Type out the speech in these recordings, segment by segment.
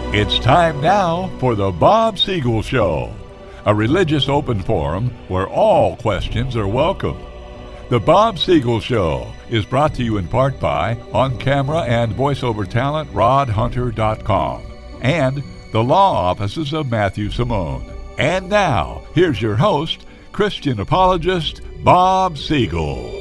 It's time now for the Bob Siegel Show, a religious open forum where all questions are welcome. The Bob Siegel Show is brought to you in part by on-camera and voiceover talent rodhunter.com and the law offices of Matthew Simone. And now, here's your host, Christian apologist Bob Siegel.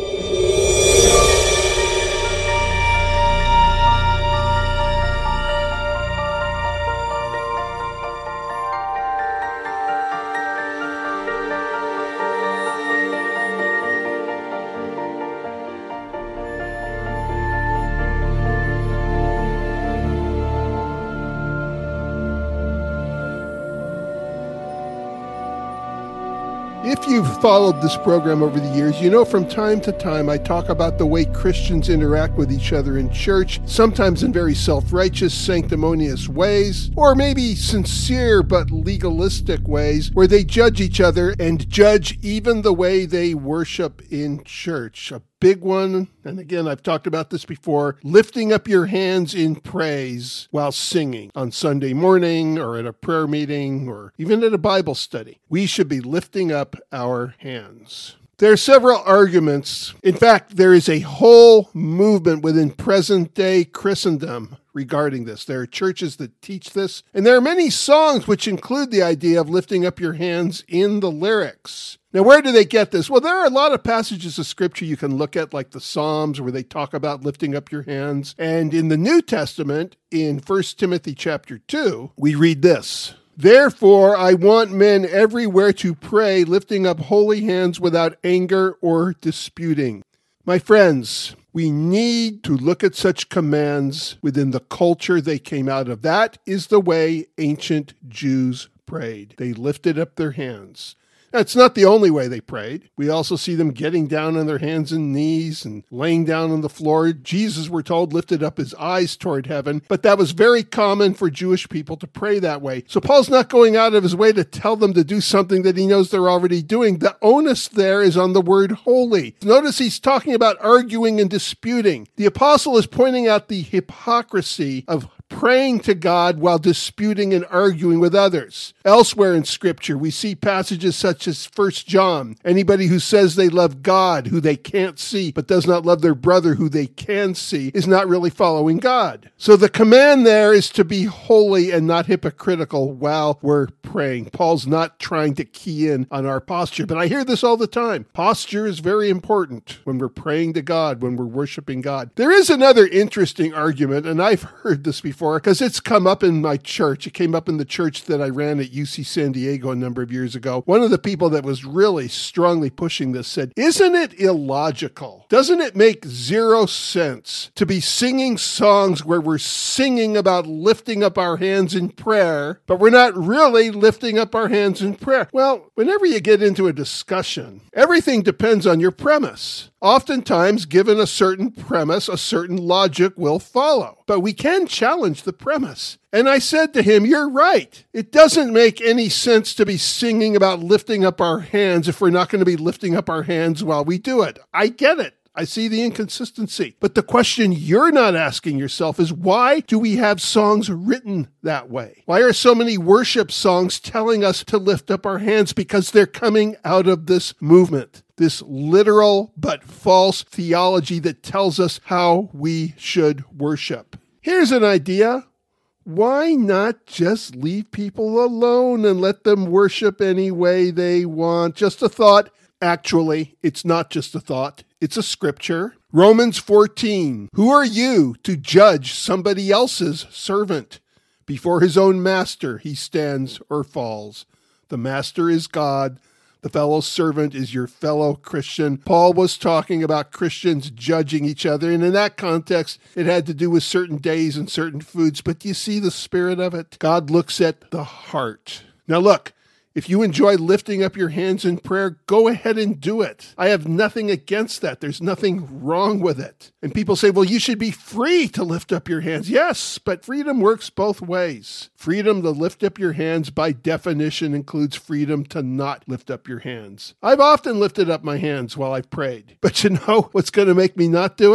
If you've followed this program over the years, you know from time to time I talk about the way Christians interact with each other in church, sometimes in very self-righteous, sanctimonious ways, or maybe sincere but legalistic ways, where they judge each other and judge even the way they worship in church. A big one, and again, I've talked about this before, lifting up your hands in praise while singing on Sunday morning or at a prayer meeting or even at a Bible study. We should be lifting up our hands. There are several arguments. In fact, there is a whole movement within present-day Christendom regarding this. There are churches that teach this, and there are many songs which include the idea of lifting up your hands in the lyrics. Now, where do they get this? Well, there are a lot of passages of Scripture you can look at, like the Psalms, where they talk about lifting up your hands. And in the New Testament, in 1 Timothy chapter 2, we read this: "Therefore, I want men everywhere to pray, lifting up holy hands without anger or disputing." My friends, we need to look at such commands within the culture they came out of. That is the way ancient Jews prayed. They lifted up their hands. That's not the only way they prayed. We also see them getting down on their hands and knees and laying down on the floor. Jesus, we're told, lifted up his eyes toward heaven, but that was very common for Jewish people to pray that way. So Paul's not going out of his way to tell them to do something that he knows they're already doing. The onus there is on the word holy. Notice he's talking about arguing and disputing. The apostle is pointing out the hypocrisy of praying to God while disputing and arguing with others. Elsewhere in Scripture, we see passages such as 1 John. Anybody who says they love God, who they can't see, but does not love their brother, who they can see, is not really following God. So the command there is to be holy and not hypocritical while we're praying. Paul's not trying to key in on our posture, but I hear this all the time. Posture is very important when we're praying to God, when we're worshiping God. There is another interesting argument, and I've heard this before, because it's come up in my church. It came up in the church that I ran at UC San Diego a number of years ago. One of the people that was really strongly pushing this said, "Isn't it illogical? Doesn't it make zero sense to be singing songs where we're singing about lifting up our hands in prayer, but we're not really lifting up our hands in prayer?" Well, whenever you get into a discussion, everything depends on your premise. Oftentimes, given a certain premise, a certain logic will follow. But we can challenge the premise. And I said to him, "You're right. It doesn't make any sense to be singing about lifting up our hands if we're not going to be lifting up our hands while we do it. I get it. I see the inconsistency. But the question you're not asking yourself is, why do we have songs written that way? Why are so many worship songs telling us to lift up our hands? Because they're coming out of this movement, this literal but false theology that tells us how we should worship. Here's an idea. Why not just leave people alone and let them worship any way they want? Just a thought. Actually, it's not just a thought. It's a scripture. Romans 14. "Who are you to judge somebody else's servant? Before his own master he stands or falls. The master is God. The fellow servant is your fellow Christian." Paul was talking about Christians judging each other, and in that context, it had to do with certain days and certain foods. But do you see the spirit of it? God looks at the heart. Now look, if you enjoy lifting up your hands in prayer, go ahead and do it. I have nothing against that. There's nothing wrong with it. And people say, well, you should be free to lift up your hands. Yes, but freedom works both ways. Freedom to lift up your hands, by definition, includes freedom to not lift up your hands. I've often lifted up my hands while I've prayed. But you know what's going to make me not do it?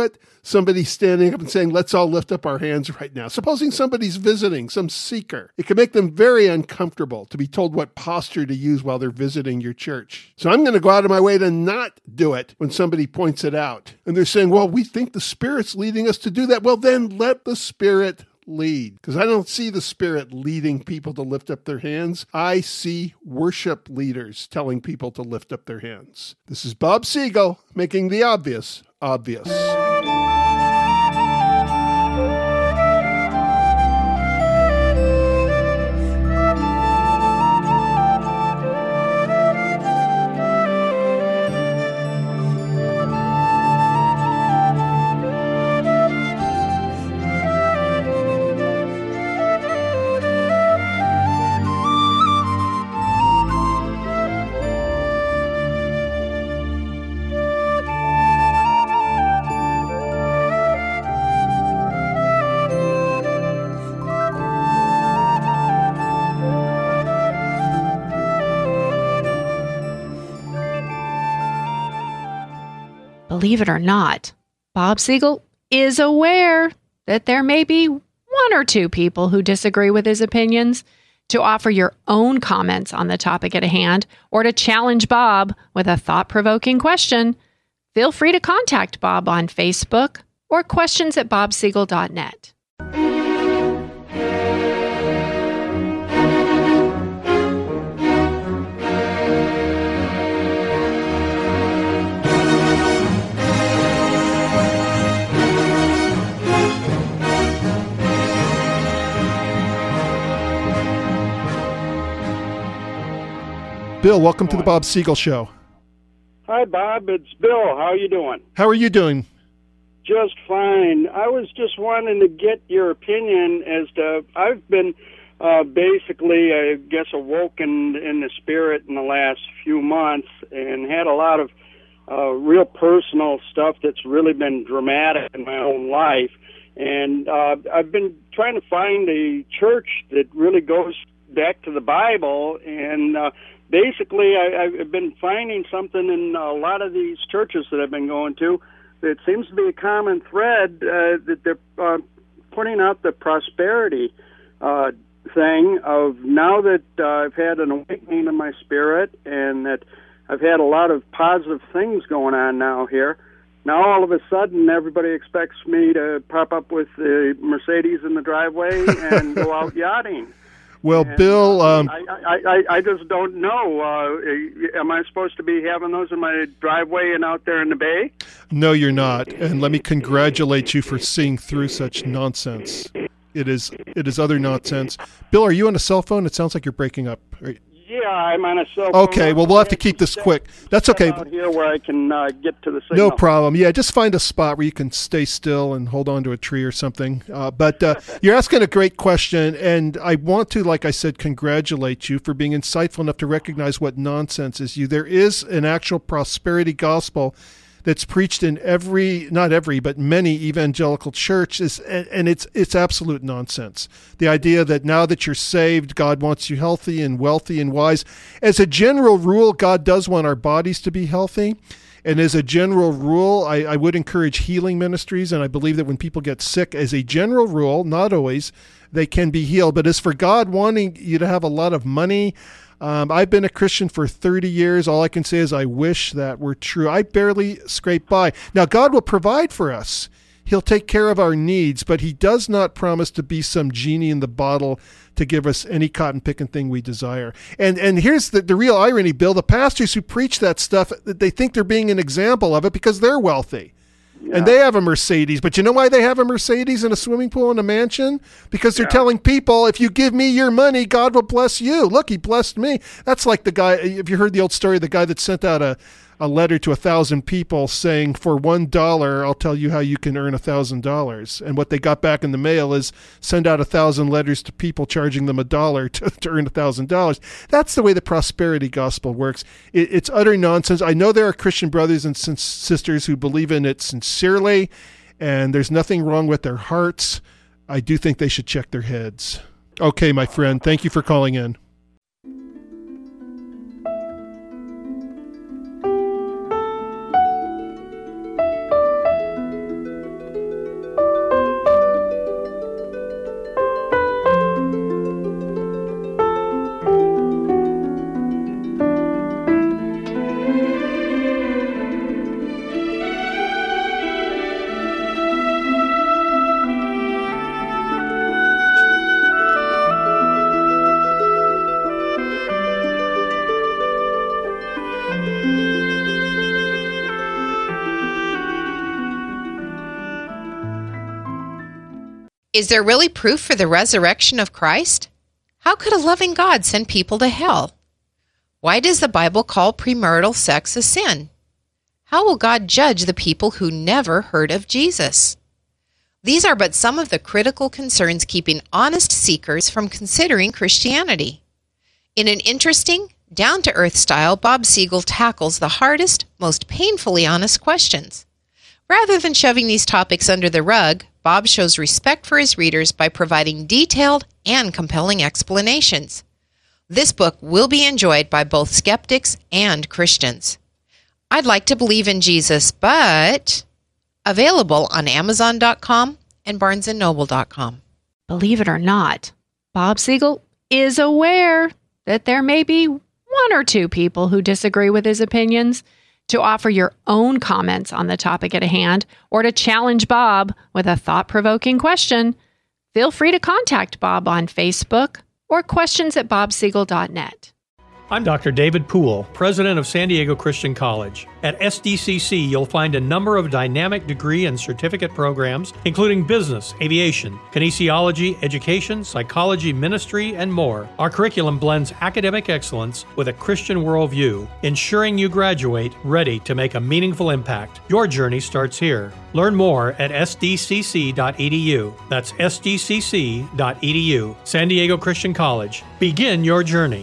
somebody standing up and saying, let's all lift up our hands right now. Supposing somebody's visiting, some seeker. It can make them very uncomfortable to be told what posture to use while they're visiting your church. So I'm going to go out of my way to not do it when somebody points it out. And they're saying, well, we think the Spirit's leading us to do that. Well, then let the Spirit lead. Because I don't see the Spirit leading people to lift up their hands. I see worship leaders telling people to lift up their hands. This is Bob Siegel making the obvious obvious. Believe it or not, Bob Siegel is aware that there may be one or two people who disagree with his opinions. To offer your own comments on the topic at hand or to challenge Bob with a thought-provoking question, feel free to contact Bob on Facebook or questions@bobsiegel.net. Bill, welcome to the Bob Siegel Show. Hi, Bob. It's Bill. How are you doing? How are you doing? Just fine. I was just wanting to get your opinion as to, I've been basically, I guess, awoken in the spirit in the last few months and had a lot of real personal stuff that's really been dramatic in my own life. And I've been trying to find a church that really goes back to the Bible, and basically, I've been finding something in a lot of these churches that I've been going to. It seems to be a common thread that they're putting out the prosperity thing of now that I've had an awakening in my spirit and that I've had a lot of positive things going on now here. Now all of a sudden everybody expects me to pop up with the Mercedes in the driveway and go out yachting. Well, And, Bill, I just don't know. Am I supposed to be having those in my driveway and out there in the bay? no, you're not. And let me congratulate you for seeing through such nonsense. It is utter nonsense. Bill, are you on a cell phone? It sounds like you're breaking up. Yeah, I'm on a cell phone. Okay, well, we'll have to keep this quick. That's okay. Out here where I can get to the signal. No problem. Yeah, just find a spot where you can stay still and hold on to a tree or something. But you're asking a great question, and I want to, like I said, congratulate you for being insightful enough to recognize what nonsense is. There is an actual prosperity gospel that's preached in but many evangelical churches, and it's absolute nonsense. The idea that now that you're saved, God wants you healthy and wealthy and wise. As a general rule, God does want our bodies to be healthy. And as a general rule, I would encourage healing ministries, and I believe that when people get sick, as a general rule, not always, they can be healed. But as for God wanting you to have a lot of money, I've been a Christian for 30 years. All I can say is I wish that were true. I barely scrape by. Now, God will provide for us. He'll take care of our needs, but he does not promise to be some genie in the bottle to give us any cotton-picking thing we desire. And here's the real irony, Bill. The pastors who preach that stuff, they think they're being an example of it because they're wealthy. Yeah. And they have a Mercedes. But you know why they have a Mercedes and a swimming pool and a mansion? Because they're telling people, if you give me your money, God will bless you. Look, he blessed me. That's like the guy, if you heard the old story, the guy that sent out a letter to 1,000 people saying, for $1, I'll tell you how you can earn $1,000. And what they got back in the mail is send out 1,000 letters to people charging them $1 to earn $1,000. That's the way the prosperity gospel works. It's utter nonsense. I know there are Christian brothers and sisters who believe in it sincerely, and there's nothing wrong with their hearts. I do think they should check their heads. Okay, my friend, thank you for calling in. Is there really proof for the resurrection of Christ? How could a loving God send people to hell? Why does the Bible call premarital sex a sin? How will God judge the people who never heard of Jesus? These are but some of the critical concerns keeping honest seekers from considering Christianity. In an interesting, down-to-earth style, Bob Siegel tackles the hardest, most painfully honest questions. Rather than shoving these topics under the rug, Bob shows respect for his readers by providing detailed and compelling explanations. This book will be enjoyed by both skeptics and Christians. I'd like to believe in Jesus, but available on Amazon.com and BarnesandNoble.com. Believe it or not, Bob Siegel is aware that there may be one or two people who disagree with his opinions. To offer your own comments on the topic at hand or to challenge Bob with a thought-provoking question, feel free to contact Bob on Facebook or questions@bobsiegel.net. I'm Dr. David Poole, president of San Diego Christian College. At SDCC, you'll find a number of dynamic degree and certificate programs, including business, aviation, kinesiology, education, psychology, ministry, and more. Our curriculum blends academic excellence with a Christian worldview, ensuring you graduate ready to make a meaningful impact. Your journey starts here. Learn more at sdcc.edu. That's sdcc.edu. San Diego Christian College. Begin your journey.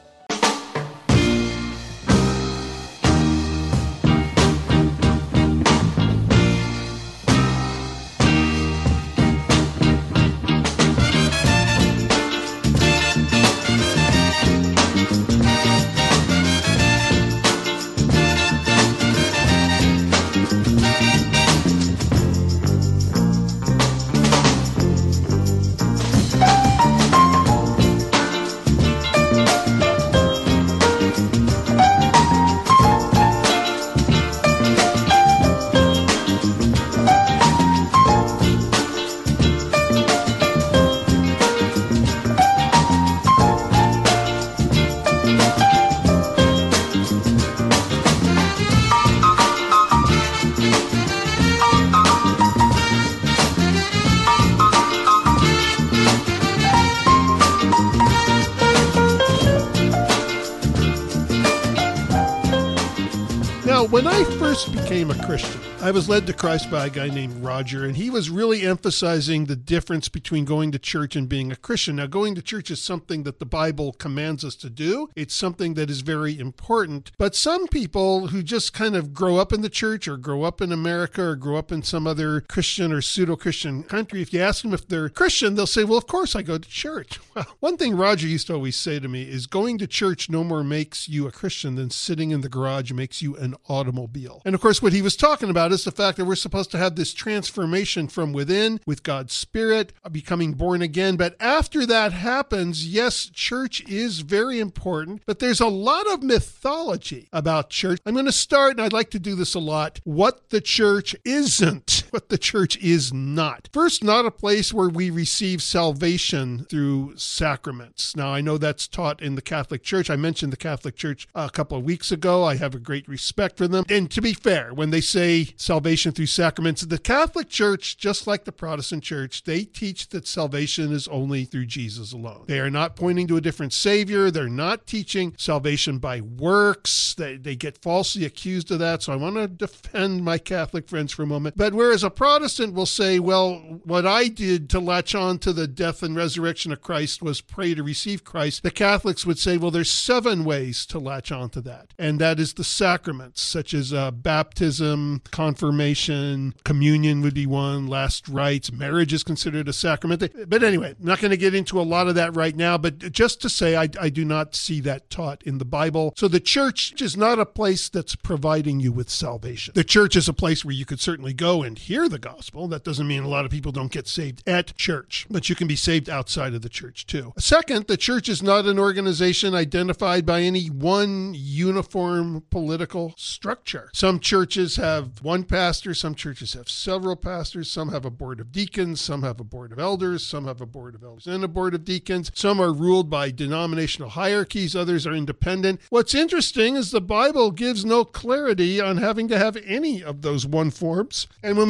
When I first became a Christian, I was led to Christ by a guy named Roger, and he was really emphasizing the difference between going to church and being a Christian. Now, going to church is something that the Bible commands us to do. It's something that is very important. But some people who just kind of grow up in the church or grow up in America or grow up in some other Christian or pseudo-Christian country, if you ask them if they're Christian, they'll say, well, of course I go to church. Well, one thing Roger used to always say to me is going to church no more makes you a Christian than sitting in the garage makes you an automobile. And of course, what he was talking about is the fact that we're supposed to have this transformation from within with God's Spirit, becoming born again. But after that happens, yes, church is very important, but there's a lot of mythology about church. I'm going to start, and I'd like to do this a lot, what the church isn't, what the church is not. First, not a place where we receive salvation through sacraments. Now, I know that's taught in the Catholic Church. I mentioned the Catholic Church a couple of weeks ago. I have a great respect for them. And to be fair, when they say salvation through sacraments, the Catholic Church, just like the Protestant Church, they teach that salvation is only through Jesus alone. They are not pointing to a different Savior. They're not teaching salvation by works. They get falsely accused of that. So I want to defend my Catholic friends for a moment. But whereas a Protestant will say, well, what I did to latch on to the death and resurrection of Christ was pray to receive Christ, the Catholics would say, well, there's 7 ways to latch on to that. And that is the sacraments, such as baptism, confirmation, communion would be one, last rites, marriage is considered a sacrament. But anyway, I'm not going to get into a lot of that right now, but just to say I do not see that taught in the Bible. So the church is not a place that's providing you with salvation. The church is a place where you could certainly go and hear the gospel. That doesn't mean a lot of people don't get saved at church, but you can be saved outside of the church too. Second, the church is not an organization identified by any one uniform political structure. Some churches have one pastor, some churches have several pastors, some have a board of deacons, some have a board of elders, some have a board of elders and a board of deacons. Some are ruled by denominational hierarchies, others are independent. What's interesting is the Bible gives no clarity on having to have any of those one forms. And when we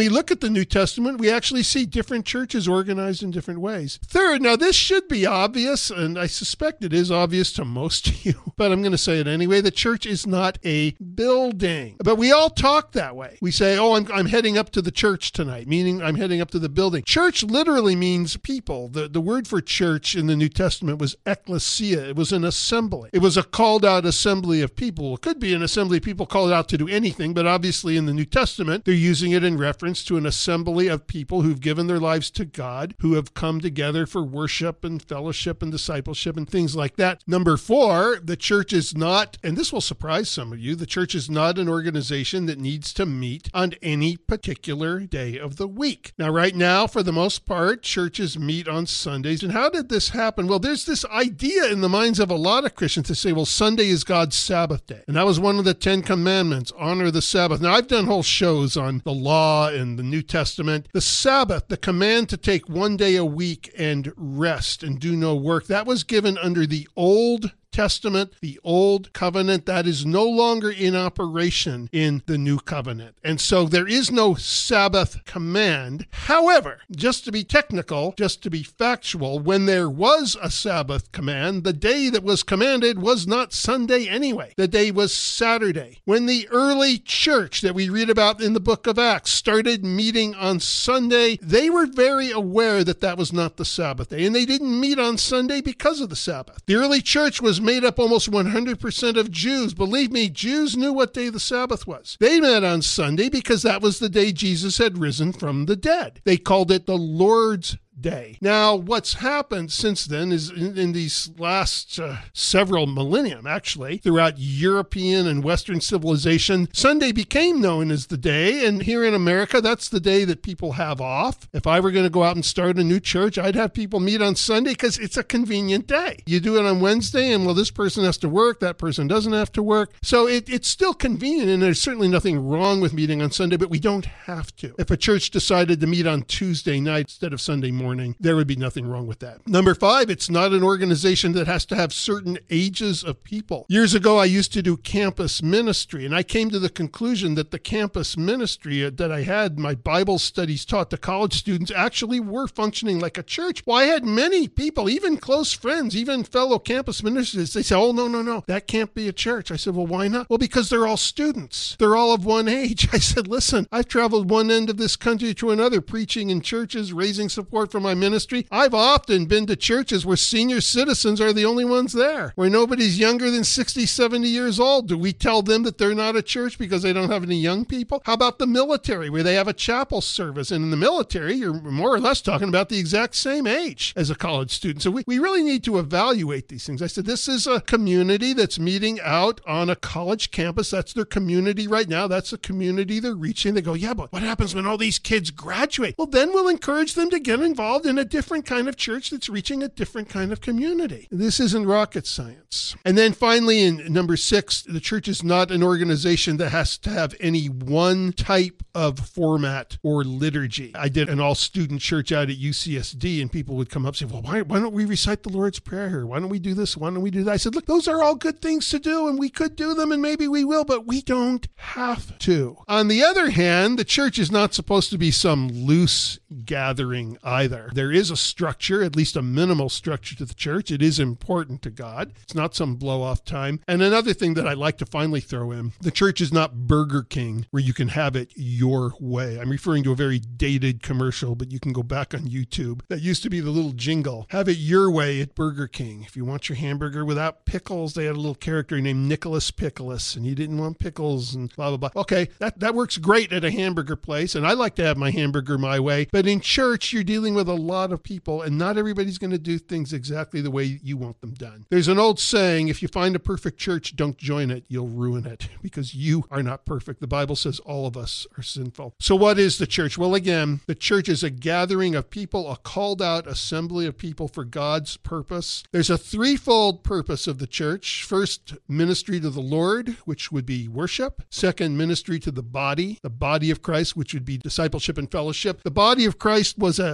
we look at the New Testament, we actually see different churches organized in different ways. Third, now this should be obvious, and I suspect it is obvious to most of you, but I'm going to say it anyway. The church is not a building. But we all talk that way. We say, oh, I'm heading up to the church tonight, meaning I'm heading up to the building. Church literally means people. The word for church in the New Testament was ecclesia. It was an assembly. It was a called out assembly of people. It could be an assembly of people called out to do anything, but obviously in the New Testament, they're using it in reference to an assembly of people who've given their lives to God, who have come together for worship and fellowship and discipleship and things like that. Number 4, the church is not, and this will surprise some of you, the church is not an organization that needs to meet on any particular day of the week. Now, right now, for the most part, churches meet on Sundays. And how did this happen? Well, there's this idea in the minds of a lot of Christians to say, well, Sunday is God's Sabbath day. And that was one of the 10 commandments, honor the Sabbath. Now, I've done whole shows on the law and the New Testament. The Sabbath, the command to take one day a week and rest and do no work, that was given under the Old Testament, the Old Covenant. That is no longer in operation in the New Covenant. And so there is no Sabbath command. However, just to be technical, just to be factual, when there was a Sabbath command, the day that was commanded was not Sunday anyway. The day was Saturday. When the early church that we read about in the book of Acts started meeting on Sunday, they were very aware that that was not the Sabbath day. And they didn't meet on Sunday because of the Sabbath. The early church was made up almost 100% of Jews. Believe me, Jews knew what day the Sabbath was. They met on Sunday because that was the day Jesus had risen from the dead. They called it the Lord's Day. Now, what's happened since then is in these last several millennium, actually, throughout European and Western civilization, Sunday became known as the day. And here in America, that's the day that people have off. If I were going to go out and start a new church, I'd have people meet on Sunday because it's a convenient day. You do it on Wednesday, and well, this person has to work, that person doesn't have to work. So it's still convenient, and there's certainly nothing wrong with meeting on Sunday, but we don't have to. If a church decided to meet on Tuesday night instead of Sunday morning, there would be nothing wrong with that. Number 5, it's not an organization that has to have certain ages of people. Years ago, I used to do campus ministry, and I came to the conclusion that the campus ministry that I had, my Bible studies taught to college students, actually were functioning like a church. Well, I had many people, even close friends, even fellow campus ministers, they say, oh, no, that can't be a church. I said, well, why not? Well, because they're all students. They're all of one age. I said, listen, I've traveled one end of this country to another, preaching in churches, raising support for my ministry. I've often been to churches where senior citizens are the only ones there, where nobody's younger than 60, 70 years old. Do we tell them that they're not a church because they don't have any young people? How about the military, where they have a chapel service? And in the military, you're more or less talking about the exact same age as a college student. So we really need to evaluate these things. I said, this is a community that's meeting out on a college campus. That's their community right now. That's the community they're reaching. They go, yeah, but what happens when all these kids graduate? Well, then we'll encourage them to get involved in a different kind of church that's reaching a different kind of community. This isn't rocket science. And then finally, in number 6, the church is not an organization that has to have any one type of format or liturgy. I did an all-student church out at UCSD, and people would come up and say, well, why don't we recite the Lord's Prayer here? Why don't we do this? Why don't we do that? I said, look, those are all good things to do, and we could do them, and maybe we will, but we don't have to. On the other hand, the church is not supposed to be some loose gathering either. There is a structure, at least a minimal structure to the church. It is important to God. It's not some blow-off time. And another thing that I like to finally throw in, the church is not Burger King where you can have it your way. I'm referring to a very dated commercial, but you can go back on YouTube. That used to be the little jingle. Have it your way at Burger King. If you want your hamburger without pickles, they had a little character named Nicholas Pickles, and he didn't want pickles and blah, blah, blah. Okay, that works great at a hamburger place, and I like to have my hamburger my way. But in church, you're dealing with a lot of people, and not everybody's going to do things exactly the way you want them done. There's an old saying, if you find a perfect church, don't join it. You'll ruin it because you are not perfect. The Bible says all of us are sinful. So what is the church? Well, again, the church is a gathering of people, a called out assembly of people for God's purpose. There's a threefold purpose of the church. First, ministry to the Lord, which would be worship. Second, ministry to the body of Christ, which would be discipleship and fellowship. The body of Christ was an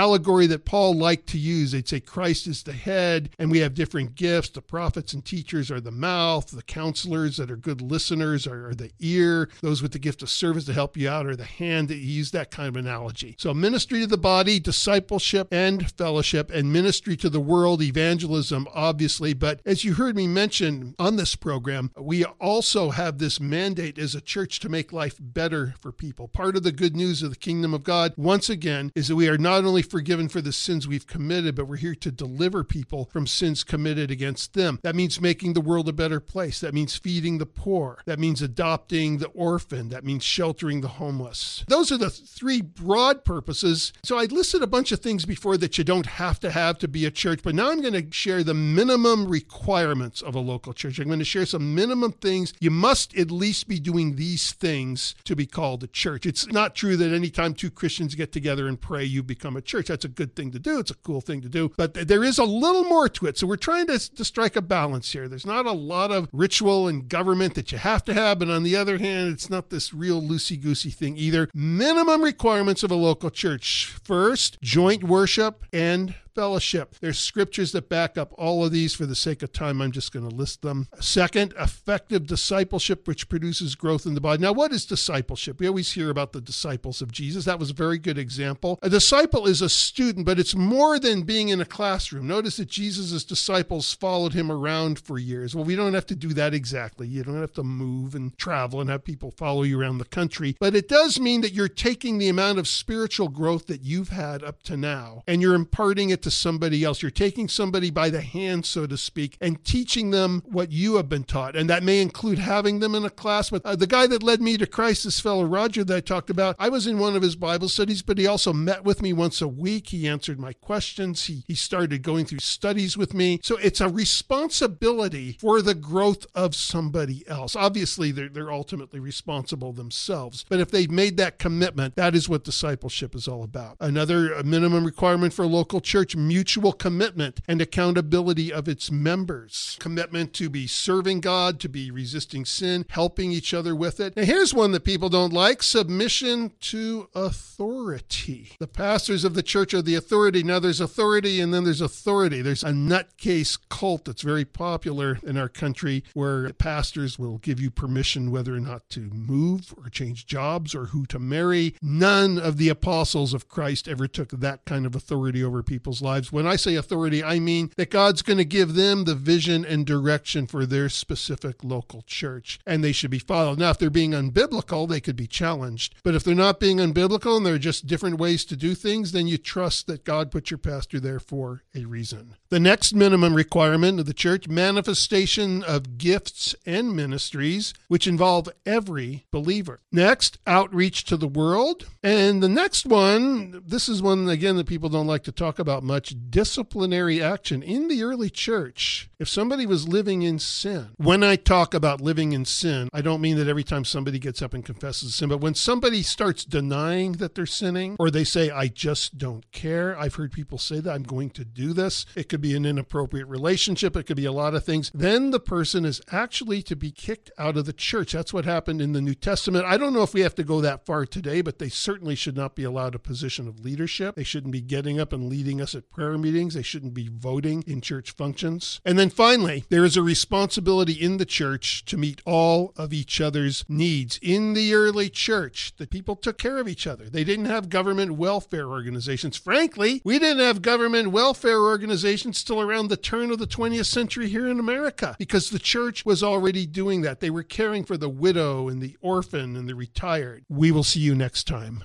allegory that Paul liked to use. They'd say Christ is the head, and we have different gifts. The prophets and teachers are the mouth. The counselors that are good listeners are the ear. Those with the gift of service to help you out are the hand. He used that kind of analogy. So ministry to the body, discipleship and fellowship, and ministry to the world, evangelism, obviously. But as you heard me mention on this program, we also have this mandate as a church to make life better for people. Part of the good news of the kingdom of God, once again, is that we are not only forgiven for the sins we've committed, but we're here to deliver people from sins committed against them. That means making the world a better place. That means feeding the poor. That means adopting the orphan. That means sheltering the homeless. Those are the three broad purposes. So I listed a bunch of things before that you don't have to be a church, but now I'm going to share the minimum requirements of a local church. I'm going to share some minimum things. You must at least be doing these things to be called a church. It's not true that anytime two Christians get together and pray, you become a church. That's a good thing to do. It's a cool thing to do. But there is a little more to it. So we're trying to strike a balance here. There's not a lot of ritual and government that you have to have, but on the other hand, it's not this real loosey-goosey thing either. Minimum requirements of a local church. First, joint worship and fellowship. There's scriptures that back up all of these. For the sake of time, I'm just going to list them. Second, effective discipleship, which produces growth in the body. Now, what is discipleship? We always hear about the disciples of Jesus. That was a very good example. A disciple is a student, but it's more than being in a classroom. Notice that Jesus' disciples followed him around for years. Well, we don't have to do that exactly. You don't have to move and travel and have people follow you around the country. But it does mean that you're taking the amount of spiritual growth that you've had up to now, and you're imparting it to somebody else. You're taking somebody by the hand, so to speak, and teaching them what you have been taught. And that may include having them in a class. But the guy that led me to Christ, this fellow Roger that I talked about, I was in one of his Bible studies, but he also met with me once a week. He answered my questions. He started going through studies with me. So it's a responsibility for the growth of somebody else. Obviously, they're ultimately responsible themselves. But if they've made that commitment, that is what discipleship is all about. Another minimum requirement for a local church, mutual commitment and accountability of its members. Commitment to be serving God, to be resisting sin, helping each other with it. Now, here's one that people don't like: submission to authority. The pastors of the church are the authority. Now, there's authority and then there's authority. There's a nutcase cult that's very popular in our country where pastors will give you permission whether or not to move or change jobs or who to marry. None of the apostles of Christ ever took that kind of authority over people's lives. When I say authority, I mean that God's going to give them the vision and direction for their specific local church, and they should be followed. Now, if they're being unbiblical, they could be challenged. But if they're not being unbiblical and there are just different ways to do things, then you trust that God put your pastor there for a reason. The next minimum requirement of the church, manifestation of gifts and ministries, which involve every believer. Next, outreach to the world. And the next one, this is one, again, that people don't like to talk about much, disciplinary action in the early church. If somebody was living in sin, when I talk about living in sin, I don't mean that every time somebody gets up and confesses sin, but when somebody starts denying that they're sinning, or they say, I just don't care. I've heard people say that, I'm going to do this. It could be an inappropriate relationship. It could be a lot of things. Then the person is actually to be kicked out of the church. That's what happened in the New Testament. I don't know if we have to go that far today, but they certainly should not be allowed a position of leadership. They shouldn't be getting up and leading us at prayer meetings. They shouldn't be voting in church functions. And then finally, there is a responsibility in the church to meet all of each other's needs. In the early church, the people took care of each other. They didn't have government welfare organizations. Frankly, we didn't have government welfare organizations till around the turn of the 20th century here in America, because the church was already doing that. They were caring for the widow and the orphan and the retired. We will see you next time.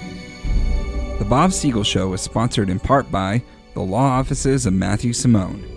The Bob Siegel Show is sponsored in part by the law offices of Matthew Simone.